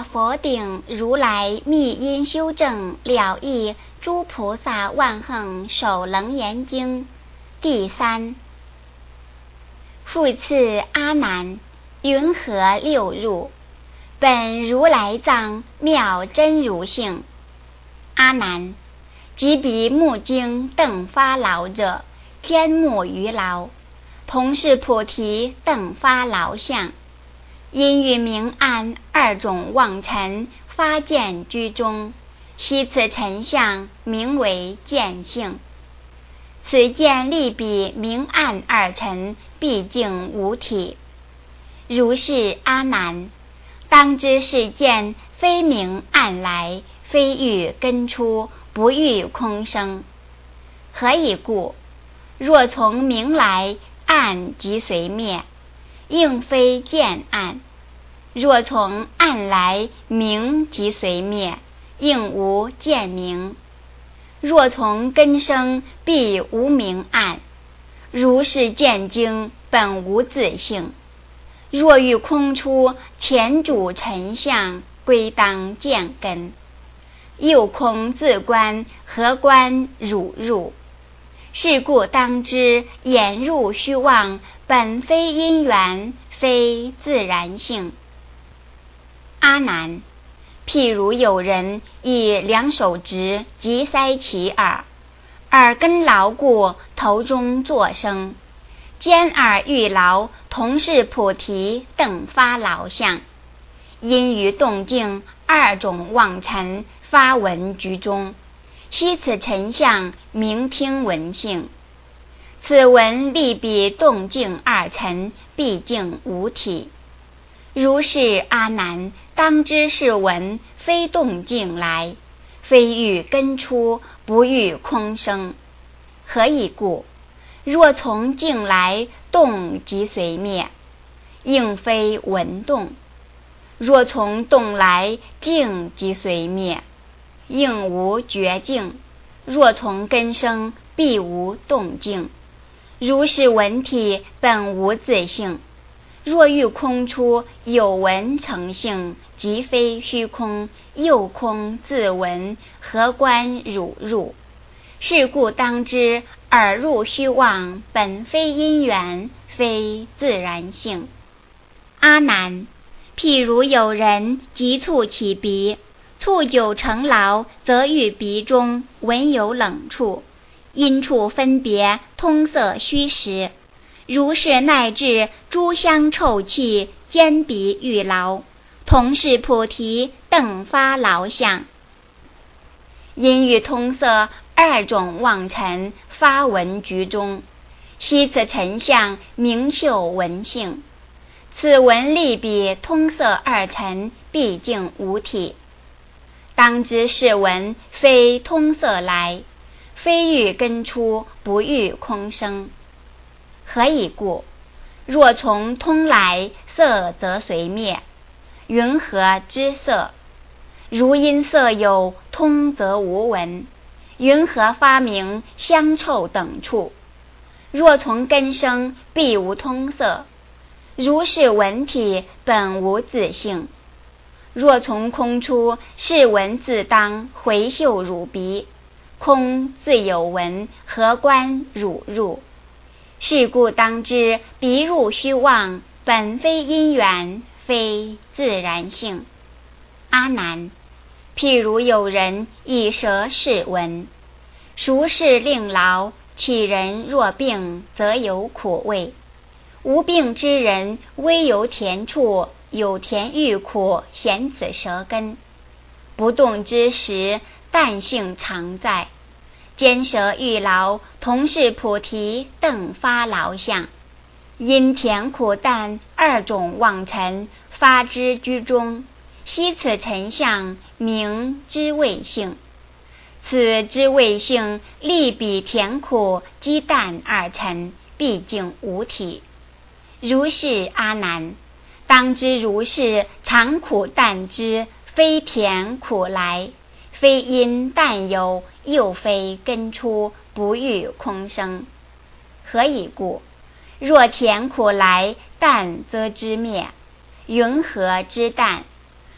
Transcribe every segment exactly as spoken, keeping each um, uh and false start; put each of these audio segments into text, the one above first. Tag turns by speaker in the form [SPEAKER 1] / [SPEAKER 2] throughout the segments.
[SPEAKER 1] 佛顶如来密因修正了义诸菩萨万行首楞严经第三。复次阿难，云何六入？本如来藏妙真如性。阿难，即彼目睛等发劳者，坚目于劳，同是菩提等发劳相。因与明暗二种妄尘发见居中，悉此尘相名为见性。此见力比明暗二尘毕竟无体。如是阿难，当知是见非明暗来，非欲根出，不欲空生。何以故？若从明来，暗即随灭，应非见暗；若从暗来，明即随灭，应无见明。若从根生，必无明暗。如是见经，本无自性。若欲空出，前主尘相，归当见根。又空自观，何观汝入？是故当知，眼入虚妄，本非因缘，非自然性。阿难，譬如有人以两手执即塞其耳，耳根牢固，头中作声，尖耳欲劳，同是菩提等发劳相。因于动静二种妄尘发闻居中，悉此尘相名听闻性。此闻力比动静二尘毕竟无体。如是阿难，当知是闻非动静来，非欲根出，不欲空生。何以故？若从静来，动即随灭，应非闻动；若从动来，静即随灭，应无觉静；若从根生，必无动静。如是闻体本无自性。若欲空出，有闻成性，即非虚空，又空自闻，何观汝入？是故当知，耳入虚妄，本非因缘，非自然性。阿难，譬如有人急促其鼻，促久成劳，则于鼻中闻有冷处，因处分别，通色虚实。如是乃至诸香臭气，坚鼻欲劳，同是菩提等发劳相。因与通色二种妄尘发闻居中，悉此尘相名嗅闻性。此闻力比通色二尘毕竟无体。当知是闻非通色来，非欲根出，不欲空生。何以故？若从通来，色则随灭。云何知色？如因色有，通则无闻。云何发明香臭等处？若从根生，必无通色。如是闻体本无自性。若从空出，是闻自当回嗅汝鼻，空自有闻，何观汝入？是故当知，鼻入虚妄，本非因缘，非自然性。阿难，譬如有人以舌试闻，孰是令劳？其人若病，则有苦味；无病之人，微有甜处，有甜欲苦，显此舌根。不动之时，淡性常在。坚舌欲劳，同是菩提等发劳相。因甜苦淡二种妄尘发之居中，悉此尘相名知味性。此知味性力比甜苦积淡二尘毕竟无体。如是阿难，当知如是常苦淡之，非甜苦来，非因淡有，又非根出，不欲空生。何以故？若甜苦来，淡则知灭。云何知淡？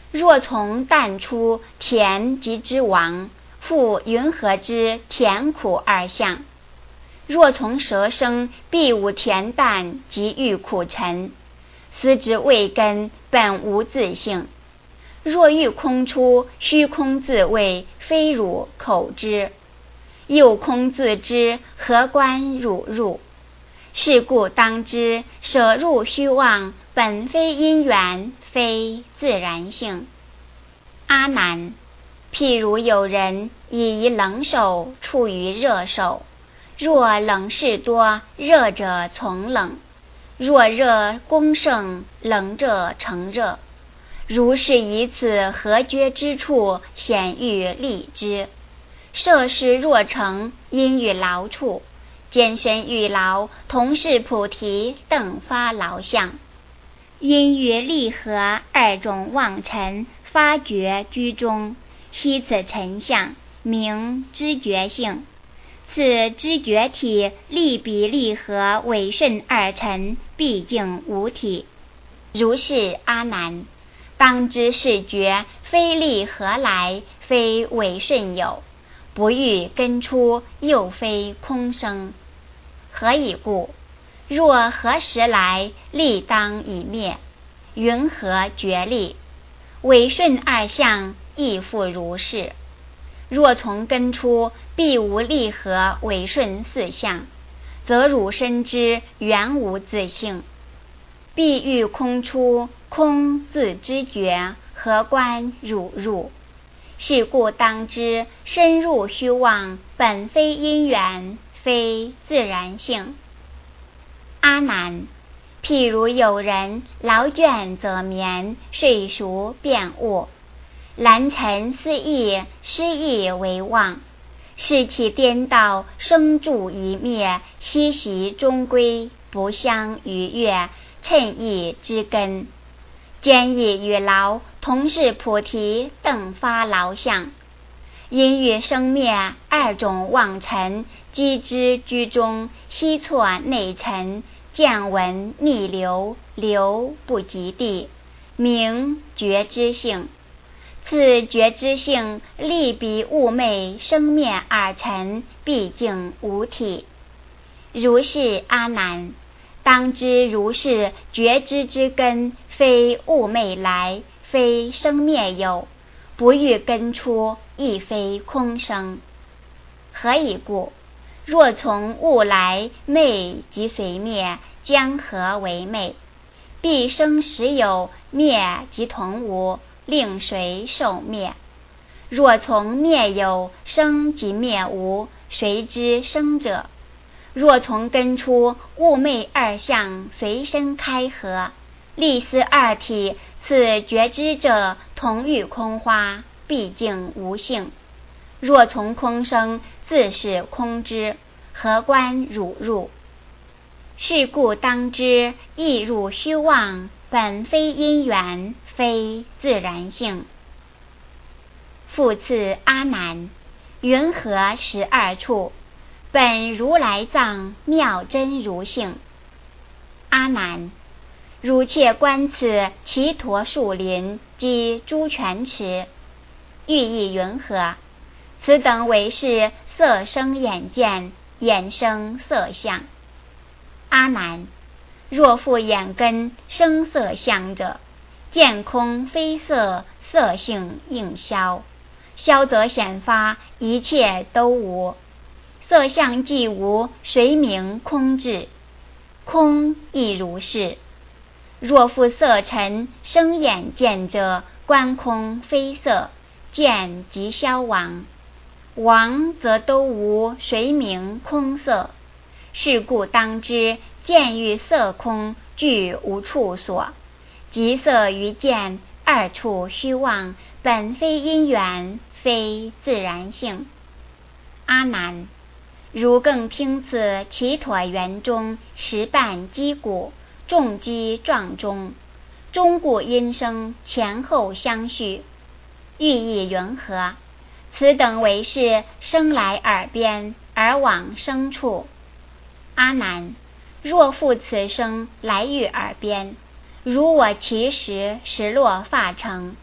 [SPEAKER 1] 若从淡出，甜即之亡，复云何之甜苦二相？若从舌生，必无甜淡，即欲苦沉。思之味根，本无自性。若欲空出，虚空自味，非汝口之。又空自知，何关汝入？是故当知，舍入虚妄，本非因缘，非自然性。阿难，譬如有人以一冷手处于热手，若冷事多，热者从冷；若热功盛，冷者成热。如是以此合觉之处，显欲利之。摄事若成，因与劳处，坚身欲劳，同是菩提等发劳相。因于利合二种妄尘，发觉居中，悉此尘相，名知觉性。此知觉体，利比利合违顺二尘，毕竟无体。如是阿难，当知是觉，非利合来，非违顺有，不欲根出，又非空生。何以故？若何时来，利当已灭，云何觉利？违顺二相，亦复如是。若从根出，必无利合违顺四相，则汝深知原无自性。必欲空出，空自知觉，何关汝入？是故当知，深入虚妄，本非因缘，非自然性。阿难，譬如有人劳倦则眠，睡熟便悟，兰尘思意，失意为妄，是其颠倒，生住一灭，息息终归，不相逾越，称意之根。坚毅与劳，同是菩提等发劳相。因与生灭二种妄尘，积之居中，悉错内尘，见闻逆流，流不及地，名觉知性。此觉知性，利彼物昧生灭二尘，毕竟无体。如是阿难，当知如是觉知之根，非物昧来，非生灭有，不欲根出，亦非空生。何以故？若从物来，昧即随灭，将何为昧？必生实有，灭即同无，令谁受灭？若从灭有，生即灭无，谁知生者？若从根出，物昧二相随身开合，立思二体，此觉知者同欲空花，毕竟无性。若从空生，自是空知，何关汝入？是故当知，亦入虚妄，本非因缘，非自然性。复次阿难，云何十二处？本如来藏，妙真如性。阿难，汝且观此祇陀树林及诸泉池，寓意云何？此等为是色生眼见，眼生色相。阿难，若复眼根生色相者，见空非色，色性应消，消则显发，一切都无。色相既无，谁名空智？空亦如是。若复色尘生眼见者，观空非色，见即消亡，亡则都无，谁名空色？是故当知，见与色空俱无处所，即色与见二处虚妄，本非因缘，非自然性。阿难，如更听此祇陀园中十瓣击鼓，众击撞钟，钟鼓音声前后相续，寓意云何？此等为是生来耳边，而往生处。阿难，若复此生来于耳边，如我其时时落发成，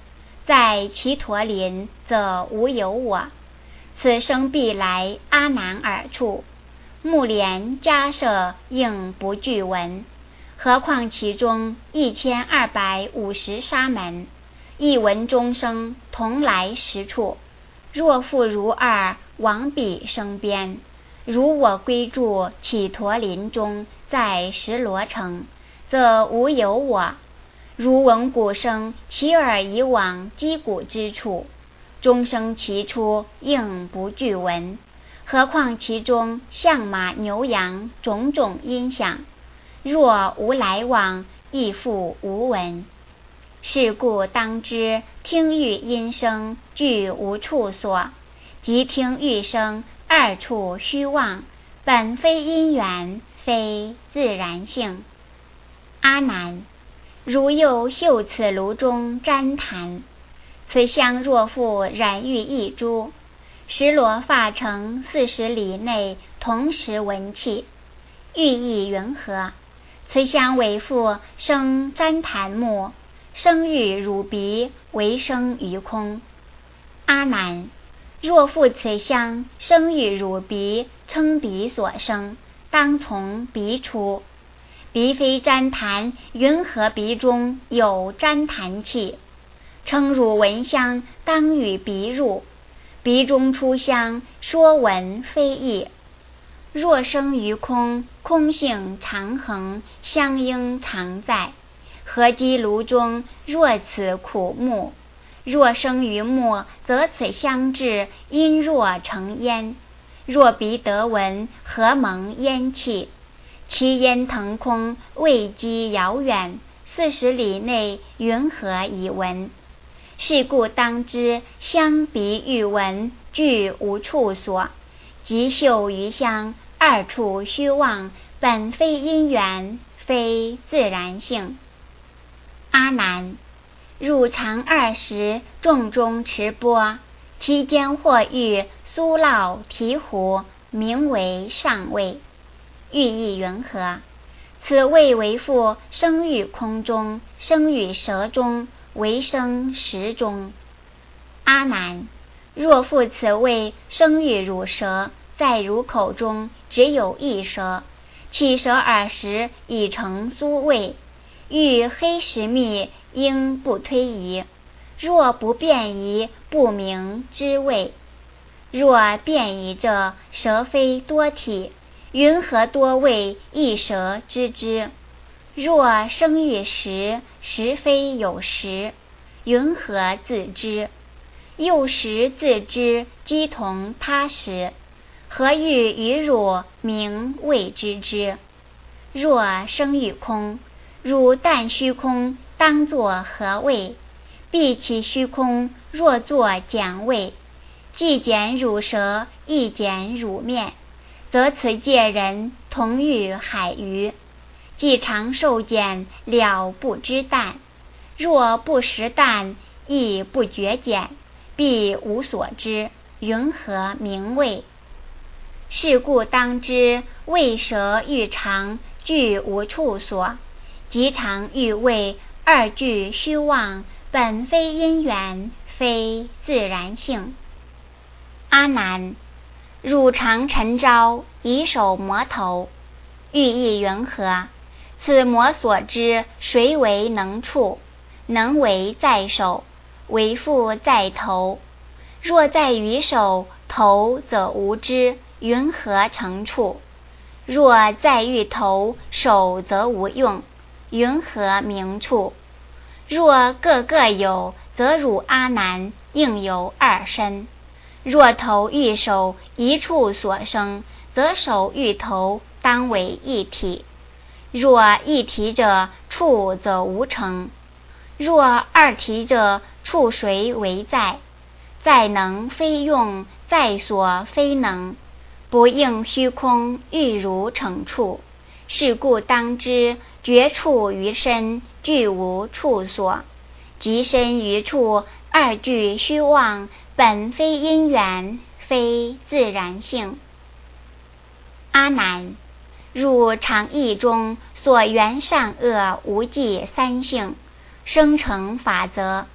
[SPEAKER 1] 在其陀林，则无有我。此生必来阿难耳处，目连迦舍应不具闻。何况其中一千二百五十沙门，一闻众生同来十处。若复如二，往彼生边。如我归住祇陀林中，在十罗城，则无有我。如闻鼓声，其耳以往击鼓之处，钟声其出，应不具闻。何况其中象马牛羊种种音响，若无来往，亦复无闻。是故当知听欲音声，俱无处所，即听欲声，二处虚妄，本非因缘，非自然性。阿难，如又嗅此炉中旃檀，此香若复染玉一株，十罗发城四十里内同时闻气，寓意云何？此香为复生旃檀木，生于汝鼻，为生于空。阿难，若复此香生于汝鼻，称鼻所生，当从鼻出。鼻非旃檀，云何鼻中有旃檀气？称汝闻香，当与鼻入。鼻中出香，说闻非异。若生于空，空性常恒，香应常在。何积炉中，若此苦木？若生于木，则此香至，因若成烟。若鼻得闻，何蒙烟气？其烟腾空，未积遥远，四十里内，云何以闻？是故当知香鼻欲闻，俱无处所，即嗅余香，二处虚妄，本非因缘，非自然性。阿难，汝常二时，众中持钵，其间或遇酥酪醍醐，名为上味。寓意云何？此味为复生于空中，生于舌中，为生食中。阿难，若复此味生于汝舌，在汝口中，只有一舌，起舌耳时，已成酥味。遇黑石蜜，应不推移。若不便移，不明知味。若便移者，舌非多体，云何多味一舌知之？若生于食，食非有食，云何自知？又食自知，鸡同他食，何欲与汝名未知之？若生于空，汝但虚空，当作何味？必其虚空，若作碱味，既碱汝舌，亦碱汝面，则此界人同欲海鱼，既常受碱，了不知淡。若不食淡，亦不觉碱，必无所知，云何名味？是故当知味舌欲尝，俱无处所，即常欲味，二俱虚妄，本非因缘，非自然性。阿难，汝常晨朝，以手摩头，寓意云何？此摩所知，谁为能触？能为在手，为复在头。若在于手，头则无知，云何成处？若在于头，手则无用，云何名处？若各各有，则汝阿难应有二身。若头欲手一处所生，则手欲头当为一体。若一体者，处则无成；若二体者，处谁为在？在能非用，在所非能，不应虚空，欲如成处。是故当知觉处于身，俱无处所，即身于处，二俱虚妄，本非因缘，非自然性。阿难，汝常意中所缘善恶无记三性，生成法则，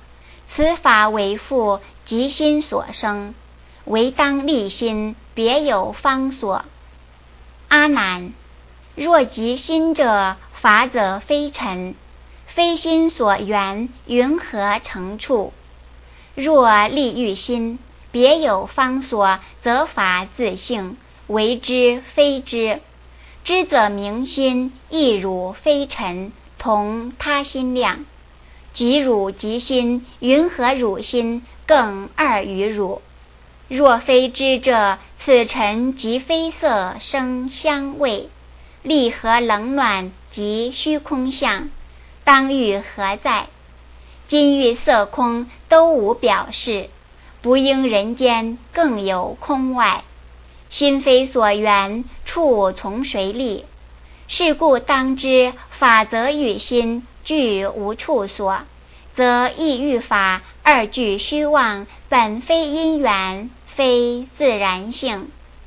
[SPEAKER 1] 此法为复即心所生，唯当立心，别有方所。阿难，若即心者，法则非尘，非心所缘，云何成处？若立欲心，别有方所，则法自性，为之非知。知则明心，亦汝非尘，同他心量。即汝即心，云何汝心更二于汝？若非知者，此尘即非色声香味，力和冷暖及虚空相，当欲何在？今欲色空都无表示，不应人间更有空外。心非所缘，处从谁立？是故当知，法则与心俱无处所，则意欲法二俱虚妄，本非因缘，非自然性。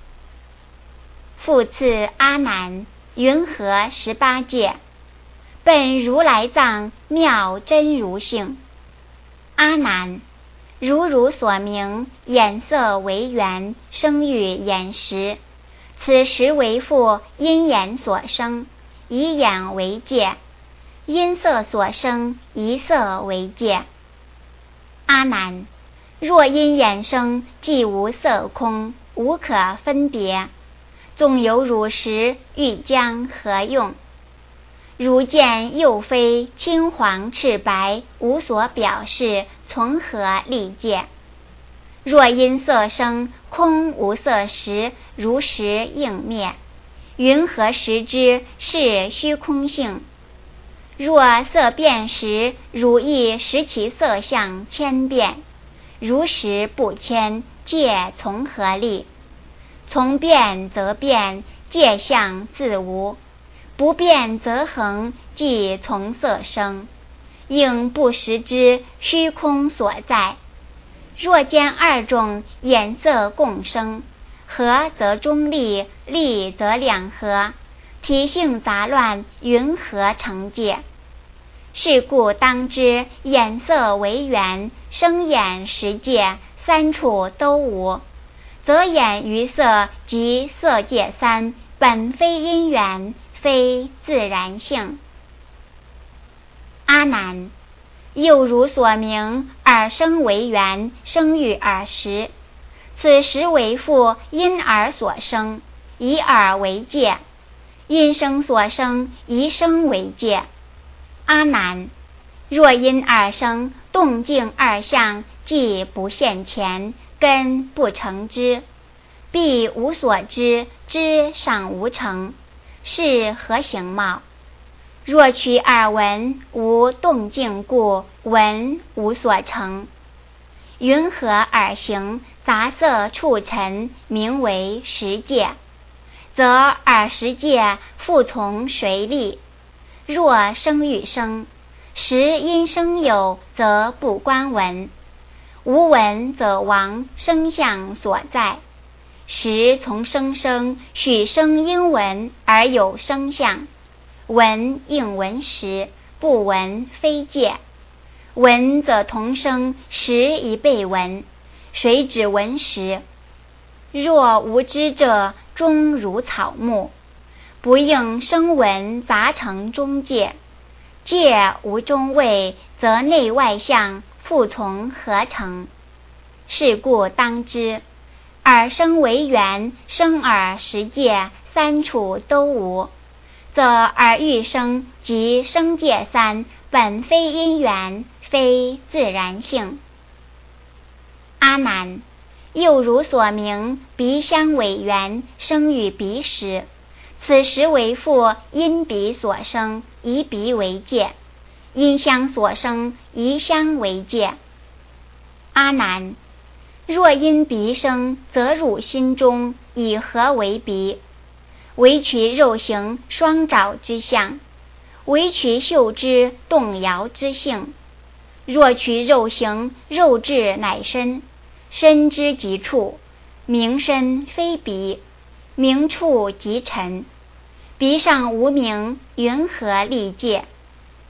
[SPEAKER 1] 复次阿难，云何十八界？本如来藏，妙真如性。阿难，如汝所明，眼色为缘，生育眼识，此时为复因眼所生，以眼为界；因色所生，以色为界。阿难，若因眼生，即无色空，无可分别，纵有汝时，欲将何用？如见又非青黄赤白，无所表示，从何立界？若因色生，空无色时，如实应灭，云何识之是虚空性？若色变时，汝亦识其色相千变，如实不迁，界从何立？从变则变，界相自无；不变则恒，即从色生，应不识之虚空所在。若见二种眼色共生，合则中立，立则两合，体性杂乱，云何成界？是故当知，眼色为缘，生眼识界，三处都无，则眼于色即色界三，本非因缘，非自然性。阿难，又如所明，耳生为缘，生育耳识，此时为复因耳所生，以耳为界；因声所生，以声为界。阿难，若因耳生，动静二相，即不现前，根不成知，必无所知，知尚无成，是何形貌？若取耳闻，无动静故，闻无所成。云何耳形杂色触尘，名为识界？则耳识界复从谁立？若生与生，时因生有，则不观闻；无闻则亡，生相所在。时从生生，许生因闻而有生相，闻应闻时，不闻非界。闻则同生，时已被闻，谁指闻时？若无知者，终如草木，不应声闻杂成中界。界无中位，则内外相复从何成？是故当知，耳生为缘，生耳识界三处都无，则耳欲生即生界三，本非因缘，非自然性。阿难，又如所明，鼻香为缘，生于鼻识，此时为复因鼻所生，以鼻为界；因香所生，以香为界。阿难，若因鼻生，则汝心中以何为鼻？唯取肉形双爪之相，唯取嗅之动摇之性。若取肉形，肉质乃身，身之即处，名身非鼻，名处即尘。鼻上无名，云何立界？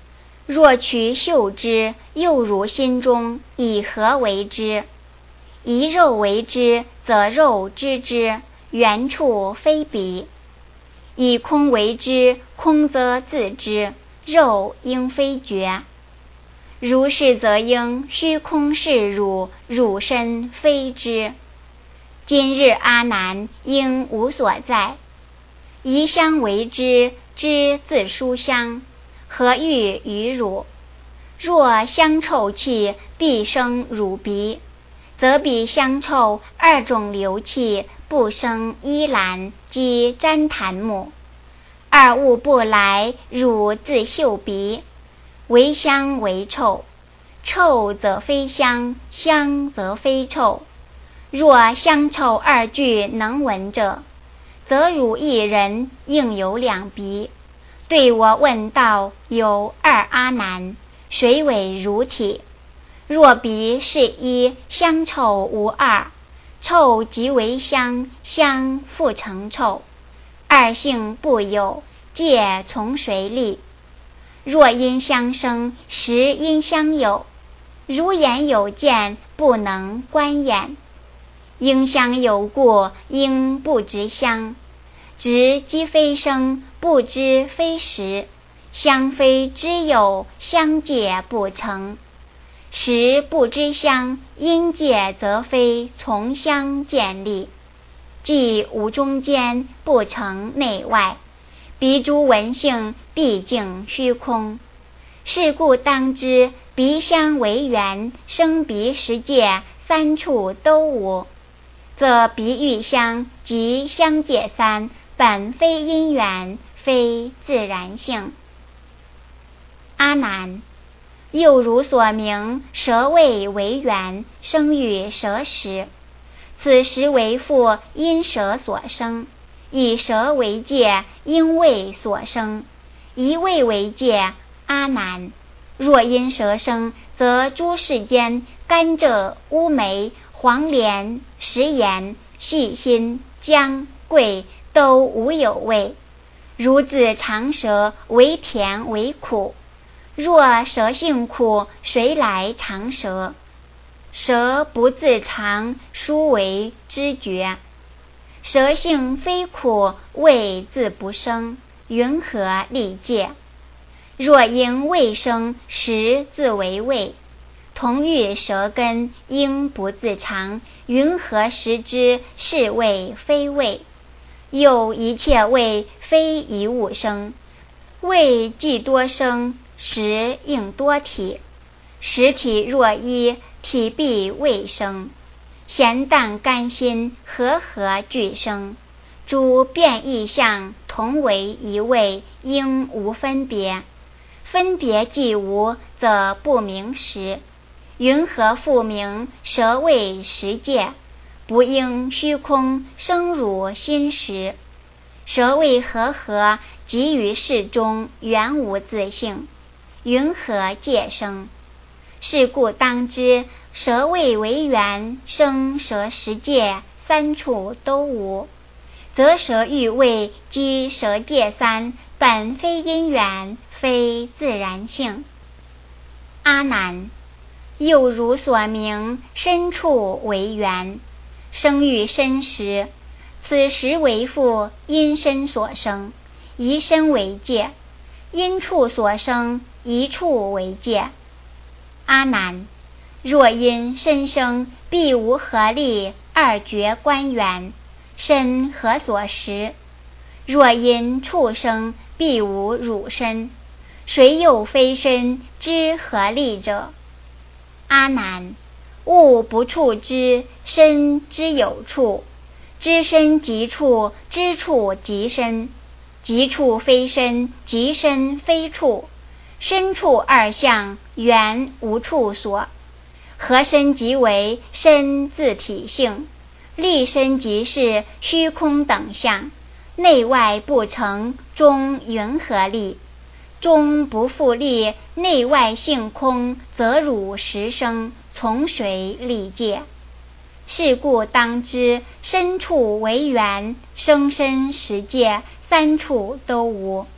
[SPEAKER 1] 若取嗅之，又如心中，以何为之？以肉为之，则肉知之，原处非彼；以空为之，空则自知，肉应非觉。如是则应虚空是汝，汝身非之。今日阿难应无所在。宜香为之，知自书香，何欲于汝？若香臭气必生汝鼻，则彼香臭二种流气不生依兰及旃檀木，二物不来，汝自嗅鼻，为香为臭，臭则非香，香则非臭。若香臭二俱能闻者，则汝一人应有两鼻。对我问道，有二阿难，谁为汝体？若鼻是一，香臭无二，臭即为香，香复成臭，二性不有，戒从谁立？若因香生，实因香有，如眼有见，不能观眼。应香有故，应不知香。执即非生，不知非实。香非知有，香戒不成。实不知香，因戒则非从香见立。即无中间，不成内外。彼诸闻性，毕竟虚空。是故当知，鼻香为缘，生鼻识界，三处都无。则鼻欲香及香界三，本非因缘，非自然性。阿难，又如所明，舌味为缘，生与舌识，此时为父，因舌所生；以舌为界，因味所生；以味为界。阿难，若因舌生，则诸世间甘蔗、乌梅、黄连、食盐、细辛、姜、桂都无有味，如自尝舌，为甜为苦。若舌性苦，谁来尝舌？舌不自尝，殊为知觉。舌性非苦，味自不生，云何立界？若因味生，食自为味。同欲舌根，应不自尝，云何食之？是味非味。又一切味，非一物生。味既多生，食应多体。实体若一，体必未生。咸淡甘辛，和合俱生。诸变异相，同为一味，应无分别。分别既无，则不明实。云何复名舌味识界？不应虚空生汝心识。舌味和合，即于事中，原无自性，云何界生？是故当知，舌味为缘，生舌识界，三处都无。则舌欲味及舌界三，本非因缘，非自然性。阿难，又如所明，身处为缘，生欲身时，此时为父，因身所生，以身为界；因处所生，以处为界。阿难，若因身生，必无合力，二觉观缘，身何所识？若因处生，必无汝身，谁又非身，知何力者？阿难，物不处之，身之有处，知身即处，知处即身，即处非身，即身非处，身处二相，原无处所。合身即为身自体性，立身即是虚空等相，内外不成，终云何立？终不复立，内外性空，则汝实生，从谁立界？是故当知，身处为缘，生身识界，三处都无。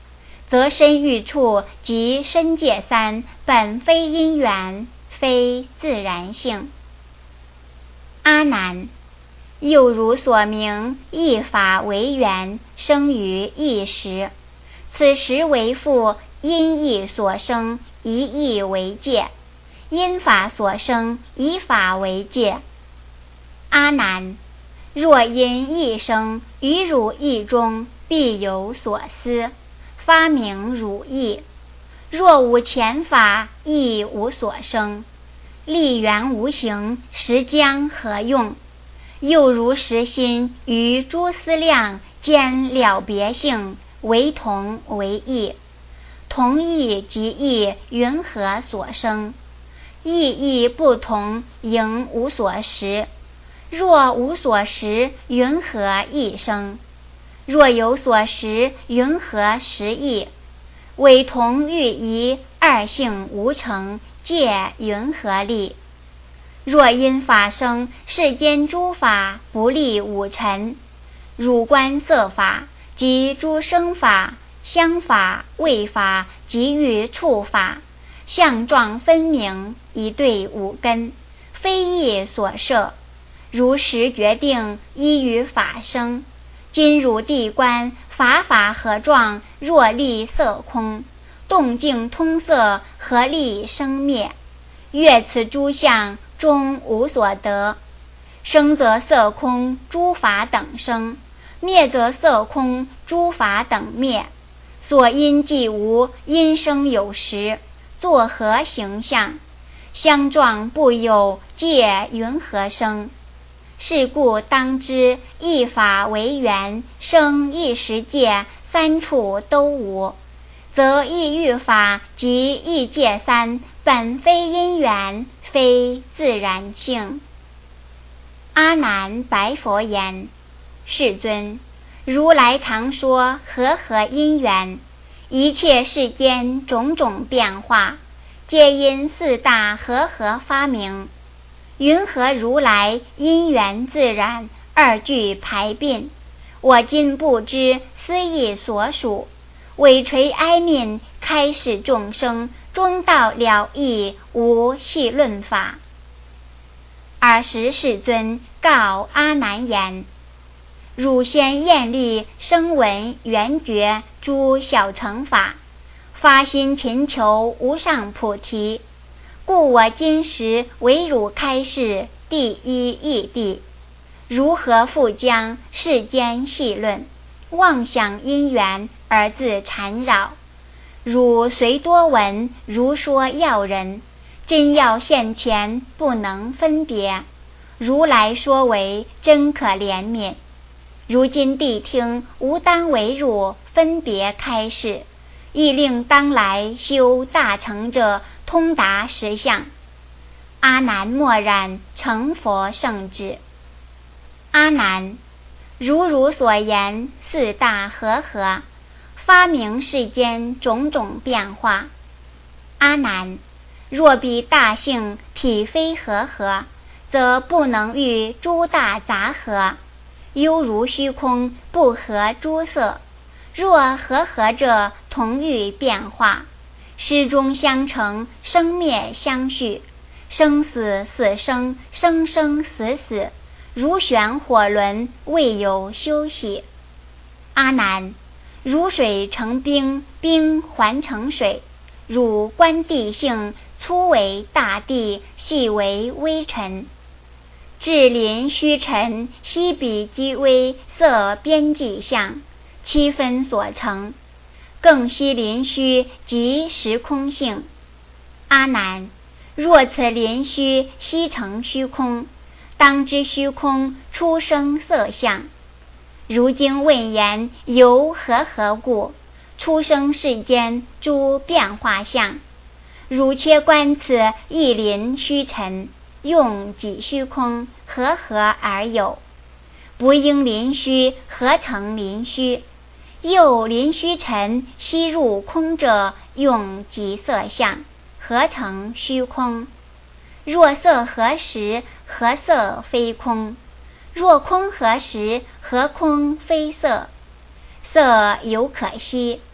[SPEAKER 1] 则身欲处即身界三，本非因缘，非自然性。阿难，又如所明，一法为缘，生于一时，此时为复因意所生，一意为界；因法所生，以法为界。阿难，若因意生，于汝意中必有所思，发明汝意；若无前法，亦无所生，力缘无形，实将何用？又如实心于诸思量兼了别性，为同为异，同异即异，云何所生？异异不同，应无所识。若无所识，云何异生？若有所识，云何实异？为同欲异，二性无成，界云何立？若因法生，世间诸法不立五尘，汝观色法及诸生法、香法、味法及欲触法，相状分明，以对五根，非业所摄。如实决定，依于法生。今汝谛观，法法合状，若立色空，动静通色，合立生灭？阅此诸相，终无所得。生则色空，诸法等生；灭则色空，诸法等灭。所因既无，因生有时，作何形象？相状不有，界云何生？是故当知，一法为缘，生一时界，三处都无，则异欲法及异界三，本非因缘，非自然性。阿难白佛言：世尊，如来常说和合因缘，一切世间种种变化，皆因四大和合发明。云何如来因缘自然，二句排并？我今不知斯意所属，尾垂哀悯，开示众生，中道了义，无细论法。尔时世尊告阿难言：汝先厌力声闻缘觉诸小乘法，发心勤求无上菩提，故我今时为汝开示第一义谛，如何复将世间细论，妄想因缘而自缠绕？汝虽多闻，如说要人，真要现前，不能分别。如来说为真可怜悯，如今谛听，吾当为汝分别开示，亦令当来修大成者通达实相。阿难默然，成佛圣智。阿难，如汝所言，四大和合，发明世间种种变化。阿难，若彼大性体非和合，则不能喻诸大杂合，犹如虚空不合诸色。若和合者，同喻变化，师中相承，生灭相续，生死死生，生生死死，如旋火轮，未有休息。阿难，如水成冰，冰还成水，汝观地性，粗为大地，细为微尘。至临虚尘，悉比积微，色边际相，七分所成，更悉临虚即时空性。阿难，若此临虚悉成虚空，当知虚空出生色相。如今问言，由何何故出生世间诸变化相？汝切观此一临虚尘，用几虚空，和合而有？不应临虚，何成临虚？又临虚尘悉入空者，用几色相，何成虚空？若色合时，何色非空？若空合时，何空非色？色犹可惜，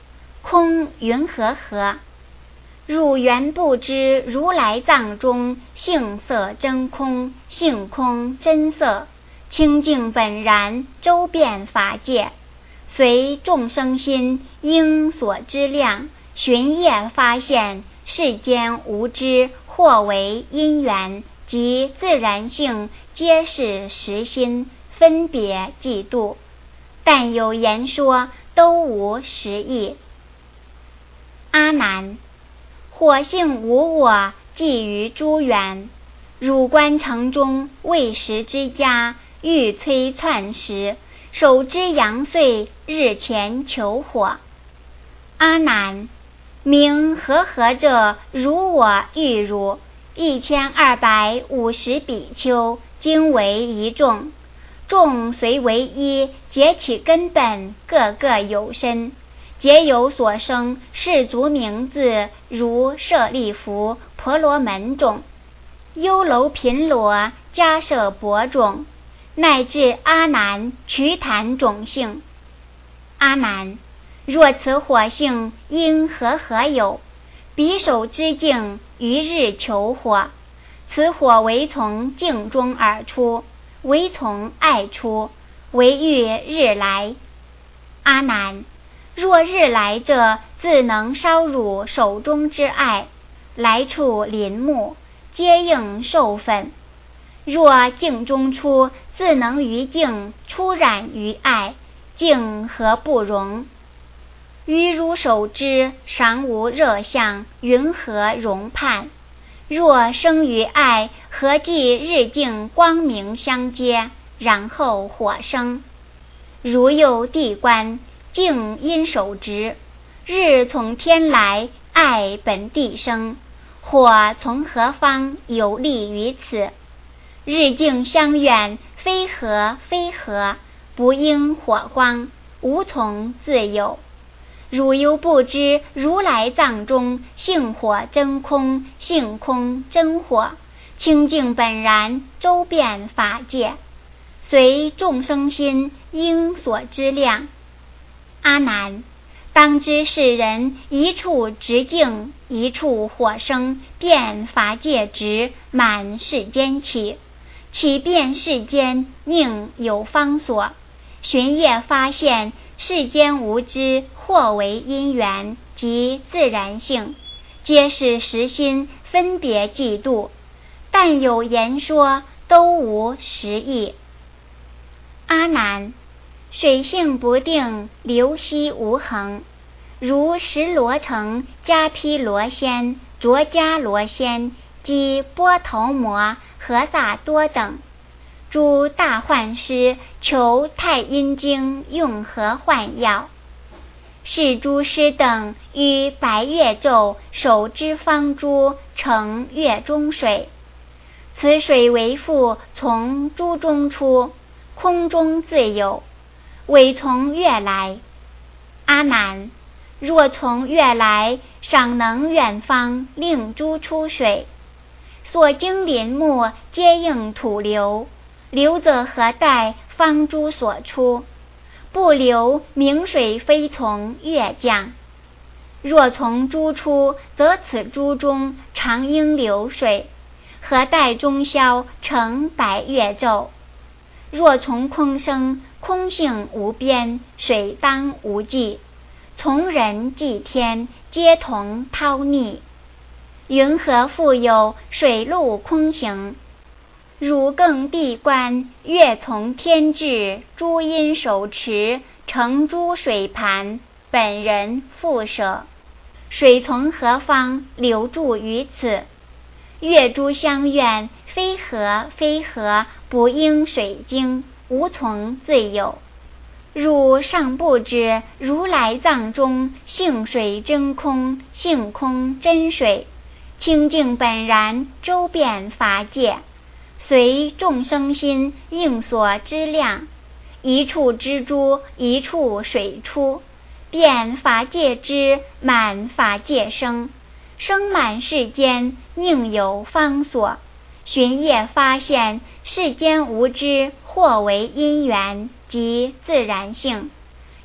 [SPEAKER 1] 空云和合。汝原不知如来藏中性色真空，性空真色，清净本然，周遍法界，随众生心应所知量，寻业发现，世间无知，或为因缘及自然性，皆是实心，分别嫉妒，但有言说，都无实义。阿难，火性无我，寄于诸缘，汝观城中未食之家，欲摧窜时，手之阳岁，日前求火。阿难，名和合者，如我欲汝一千二百五十比丘，经为一众，众虽为一，结其根本，各各有身，皆有所生氏族名字，如舍利弗、婆罗门种、优楼频罗、迦舍伯种，乃至阿难、瞿昙种姓。阿难，若此火性因和合有，彼手之境于日求火，此火为从境中而出，为从爱出，为欲日来。阿难，若日来者，自能烧汝手中之爱，来处林木，皆应受粉。若境中出，自能于境出染于爱，境何不容？于汝手之尚无热相，云何容判？若生于爱，何计日境光明相接，然后火生？如有地观，境因手执，日从天来，爱本地生，火从何方有利于此？日境相远，非合非合，不应火光，无从自有。汝犹不知如来藏中性火真空，性空真火，清净本然，周遍法界，随众生心应所知量。阿难，当知世人一处直境，一处火生，遍法界直，满世间起，起遍世间，宁有方所？寻业发现，世间无知，或为因缘及自然性，皆是实心，分别嫉妒，但有言说，都无实义。阿难，水性不定，流息无恒，如十罗城、迦毗罗仙、卓迦罗仙及波头摩、何萨多等，诸大幻师求太阴经用何幻药？是诸师等于白月昼手之方珠，成月中水，此水为复从珠中出，空中自有，为从月来。阿难，若从月来，尚能远方令珠出水，所经林木皆应土流，流则何待方珠所出？不流，明水非从月降。若从珠出，则此珠中常应流水，何待中宵成白月昼？若从空生，空性无边，水当无际，从人即天，皆同涛逆。云何复有水陆空行？汝更闭观，月从天至，诸因手持，成诸水盘，本人复舍。水从何方流注于此？月珠相愿，非合非合，不应水经，无从自有。汝尚不知如来藏中性水真空，性空真水，清净本然，周遍法界，随众生心应所知量，一处之珠，一处水出，遍法界之，满法界生，生满世间，宁有方所？寻业发现，世间无知，或为因缘及自然性，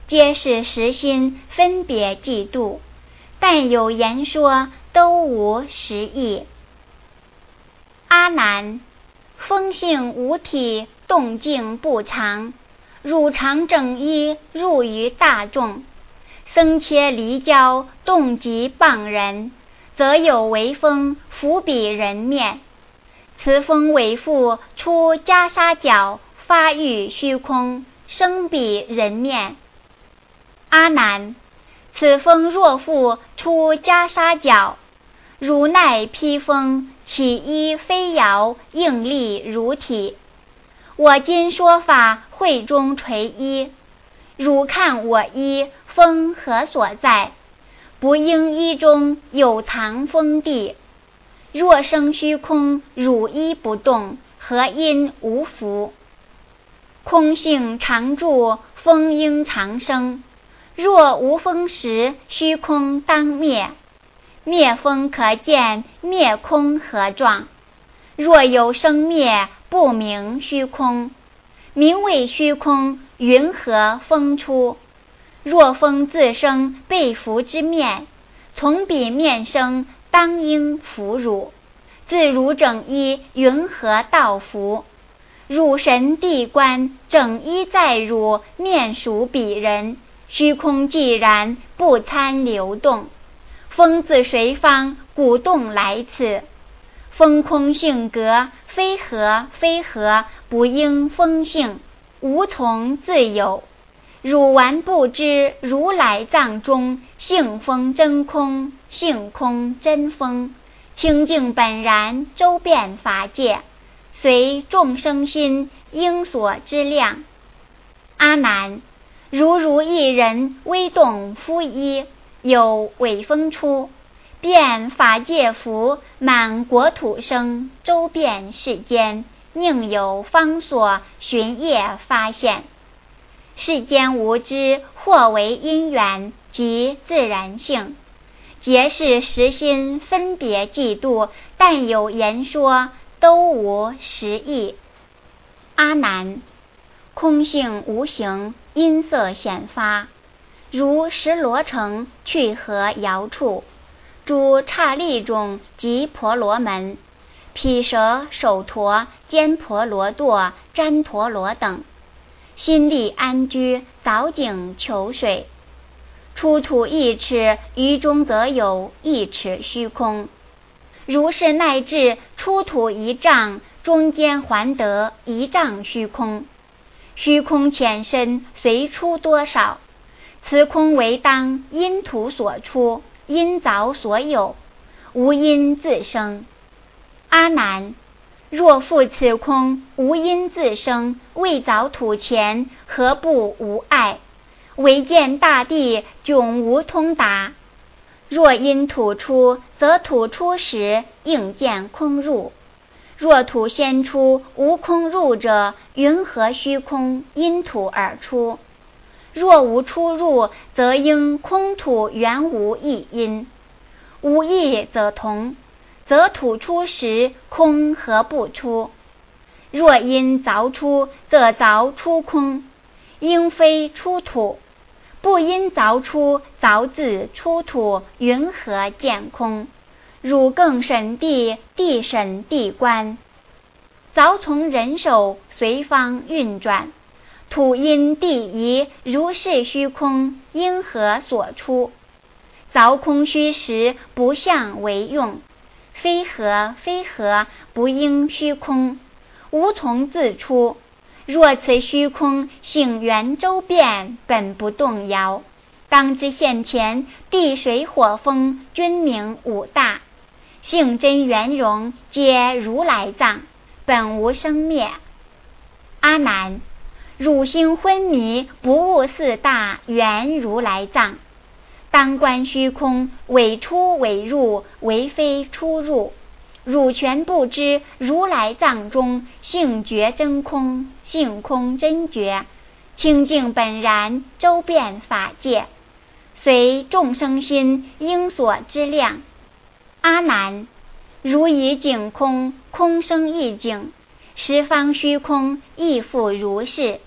[SPEAKER 1] 皆是实心分别计度，但有言说，都无实义。阿难，风性无体，动静不常，汝常整衣，入于大众，僧切离交，动即谤人，则有为风伏彼人面。此风为复出袈裟角，发欲虚空，生彼人面。阿难，此风若复出袈裟角，如奈披风，起衣飞摇，应力如体。我今说法，会中垂衣，汝看我衣，风何所在？不应衣中有藏风地。若生虚空，汝衣不动，何因无福？空性常住，风应常生。若无风时，虚空当灭。灭风可见，灭空何状？若有生灭，不明虚空。名为虚空，云何风出？若风自生，被伏之面，从彼面生，当应伏汝。自汝整衣，云何道伏？汝神地观，整衣在汝，面属彼人。虚空既然，不参流动。风自随方，鼓动来此。风空性格，非何非何，不应风性，无从自有。汝顽不知，如来藏中，性风真空，性空真风，清净本然，周遍法界，随众生心应所知量。阿难，如如一人微动肤衣，有尾风出，遍法界伏，满国土生，周遍世间，宁有方所，寻业发现。世间无知，或为因缘及自然性，皆是实心分别计度，但有言说，都无实义。阿难，空性无形，音色显发，如石罗城去河遥处，诸刹利种及婆罗门，毗舍首陀、坚婆罗多、旃陀罗等，心地安居，凿井求水。出土一尺，于中则有一尺虚空。如是乃至出土一丈，中间还得一丈虚空。虚空浅深，随出多少？此空为当因土所出，因凿所有，无因自生。阿难，若复此空无因自生，未凿土前，何不无碍？唯见大地迥无通达。若因土出，则土出时应见空入。若土先出，无空入者，云何虚空因土而出？若无出入，则应空土原无一因。无异则同，则土出时，空何不出？若因凿出，则凿出空，应非出土。不因凿出，凿自出土，云何见空？汝更审地，地审地观。凿从人手，随方运转，土因地移，如是虚空，因何所出？凿空虚实，不相为用，非何非何，不应虚空，无从自出。若此虚空性圆周遍，本不动摇，当知现前地水火风均名五大，性真圆融，皆如来藏，本无生灭。阿难，汝心昏迷，不悟四大圆如来藏，当观虚空，伪出伪入，为非出入。汝全不知如来藏中性觉真空，性空真觉，清净本然，周遍法界，随众生心应所知量。阿难，如以境空，空生一境，十方虚空亦复如是。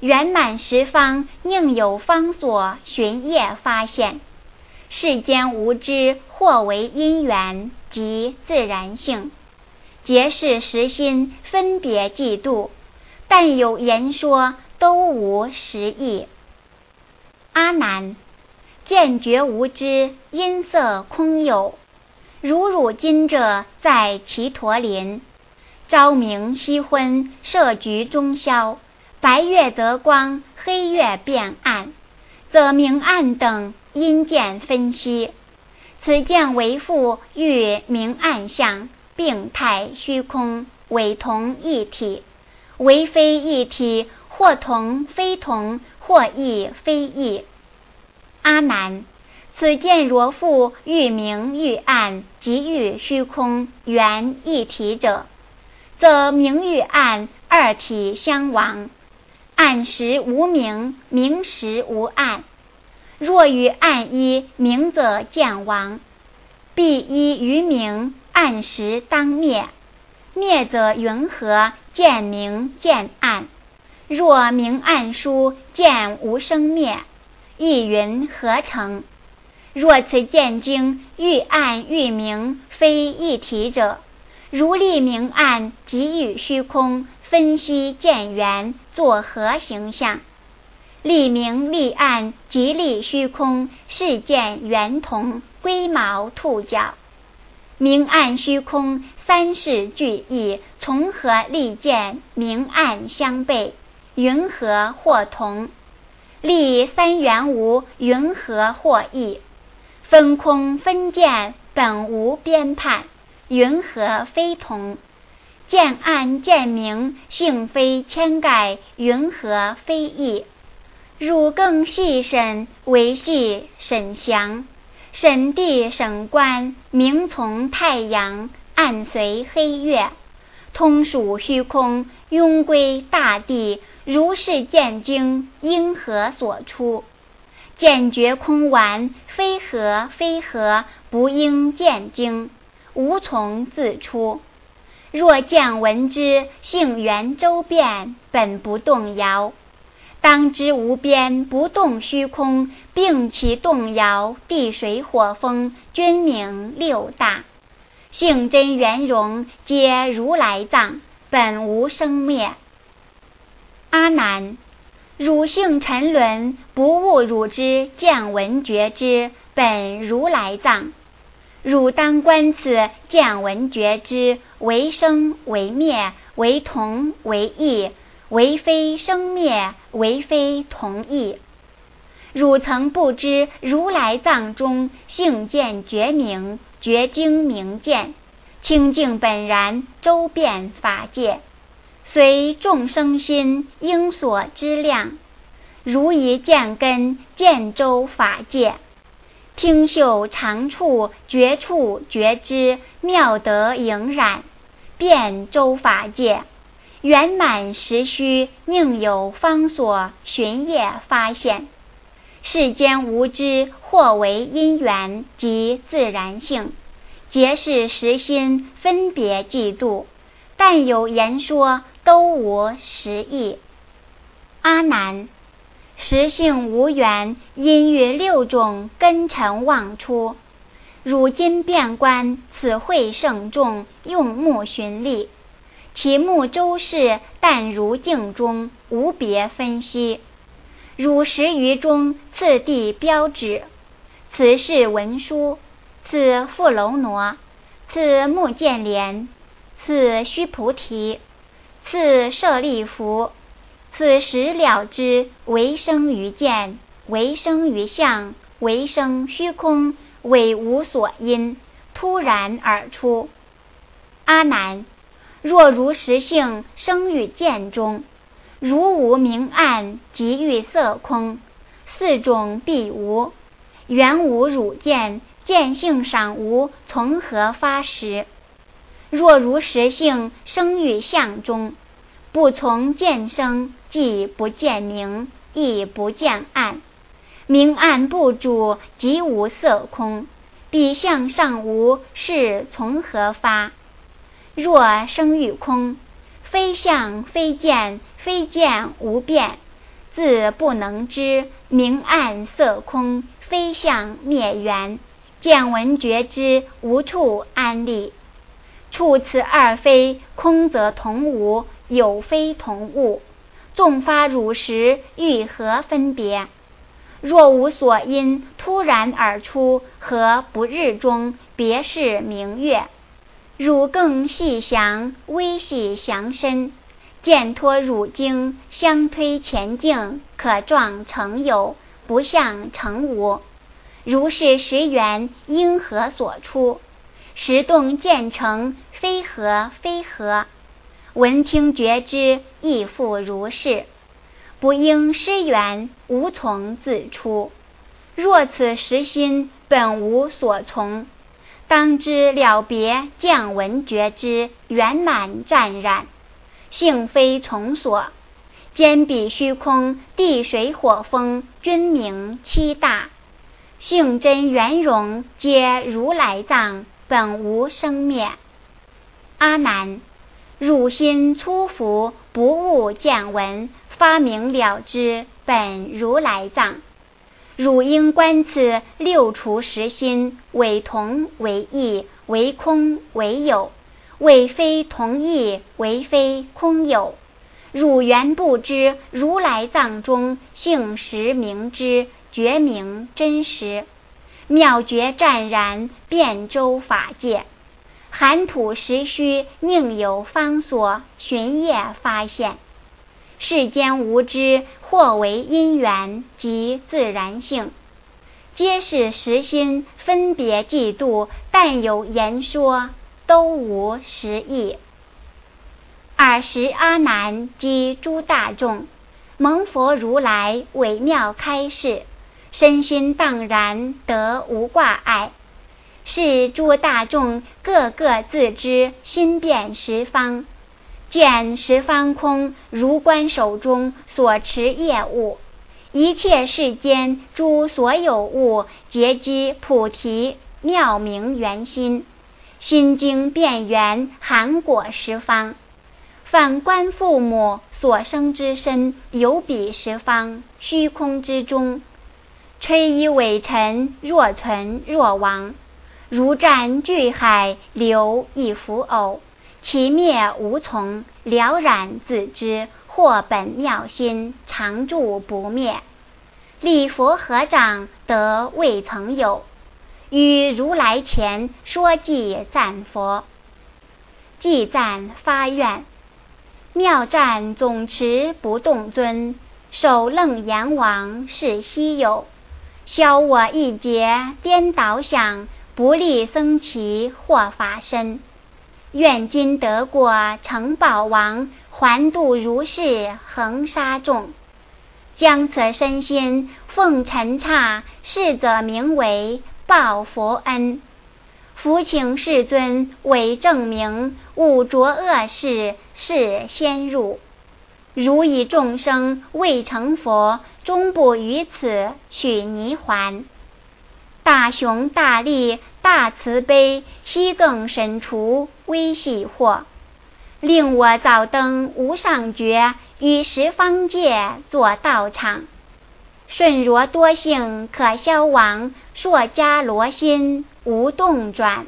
[SPEAKER 1] 圆满十方，宁有方所，寻业发现。世间无知，或为因缘即自然性，皆是实心，分别嫉妒，但有言说，都无实义。阿难，见觉无知，音色空有。如汝今者，在祇陀林，朝明夕昏，摄局中宵，白月则光，黑月变暗，则明暗等因见分析。此见为复与明暗相，病态虚空，为同一体，为非一体，或同非同，或异非异。阿难，此见若复欲明欲暗，即欲虚空原一体者，则明与暗二体相亡，暗时无明，明时无暗。若与暗一，明则见亡，必依于明，暗时当灭，灭则云何？见明见暗。若明暗殊，见无生灭，亦云何成？若此见经欲暗欲明非一体者，如立明暗即与虚空分析见缘，作何形象？立明立暗即立虚空，是见圆同，龟毛兔角。明暗虚空三世俱异，从何立见明暗相悖？云何或同？立三元无，云何或异？分空分见，本无边判，云何非同？见暗见明，性非千概，云何非异？汝更细审，为细审详，审地审观，明从太阳，暗随黑月，通属虚空，庸归大地，如是见经，因何所出？见觉空顽，非何非何，不应见经，无从自出。若见闻之，性缘周遍，本不动摇。当知无边不动虚空，并其动摇，地水火风均名六大，性真圆融，皆如来藏，本无生灭。阿难，汝性沉沦，不悟汝之见闻觉之本如来藏，汝当观此见闻觉之为生为灭，为同为异，为非生灭，为非同异。汝曾不知如来藏中性见觉明，觉经明见，清净本然，周遍法界，随众生心应所知量，如以见根见周法界，听嗅常处觉处觉知，妙德盈染，遍周法界，圆满实虚，宁有方所，寻业发现。世间无知，或为因缘及自然性，皆是实心，分别嫉妒，但有言说，都无实义。阿难，实性无缘，因欲六种根尘妄出。汝今遍观，此会甚众，用目寻历，其目周视，但如镜中，无别分析。汝十余中，次第标指，此是文殊，此富楼那，此目犍连，此须菩提，此舍利弗，此时了知，为生于见，为生于相，为生虚空，为无所因，突然而出。阿难，若如实性生于见中，如无明暗，即欲色空，四种必无，原无汝见，见性赏无，从何发实？若如实性生于相中，不从见生，即不见明，亦不见暗，明暗不主，即无色空，彼相上无，是从何发？若生于空，非相非见，非见无变， 自不能知，明暗色空，非相灭缘，见闻觉知，无处安立。处此二非，空则同无，有非同物。纵发汝实，欲何分别？若无所因，突然而出，何不日中，别是明月？汝更细详，微细详深，见托汝经，相推前进，可状成有，不相成无。如是识缘，因何所出？识动见成，非何非何。闻听觉知，亦复如是。不应失缘，无从自出。若此实心，本无所从。当知了别见闻觉知，圆满湛然，性非从所。兼比虚空，地水火风，均名七大。性真圆融，皆如来藏，本无生灭。阿难，汝心粗浮，不悟见闻，发明了知，本如来藏。汝应观此六除实心，为同为异，为空为有，为非同异，为非空有。汝原不知，如来藏中性实明知，觉明真实，妙觉湛然，遍周法界。含土实虚，宁有方所，寻业发现。世间无知，或为因缘及自然性，皆是实心，分别嫉妒，但有言说，都无实义。尔时阿难及诸大众，蒙佛如来微妙开示，身心荡然，得无挂碍。是诸大众个个自知，心辨十方，见十方空，如观手中所持业物，一切世间诸所有物，皆积菩提妙明圆心，心经变圆，含果十方。反观父母所生之身，有彼十方虚空之中，吹衣尾尘，若存若亡，如战巨海，流亦浮偶，其灭无从，了然自知，或本妙心，常住不灭。礼佛合掌，得未曾有，于如来前说偈赞佛。偈赞发愿：妙赞总持不动尊，首楞严王是稀有，消我一劫颠倒想，不立僧祇或法身。愿今得果成宝王，还度如是恒沙众。将此身心奉尘刹，是则名为报佛恩。福请世尊为证明，勿着恶事，是先入。如以众生未成佛，终不于此取泥还。大雄大力大慈悲，悉更审除微细惑，令我早登无上觉，于十方界作道场。顺若多性可消亡，硕迦罗心无动转。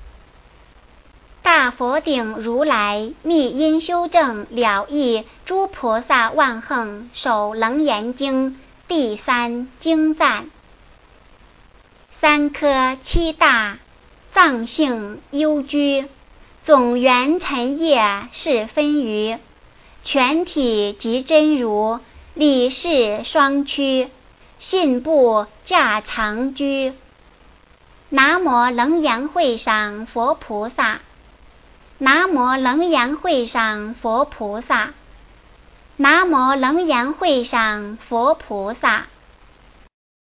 [SPEAKER 1] 大佛顶如来密因修正了义诸菩萨万行首楞严经第三经赞。三科七大，藏性幽居，总缘尘业是分余，全体即真如，理事双趋，信部驾常居。南无楞严会上佛菩萨，南无楞严会上佛菩萨，南无楞严会上佛菩萨。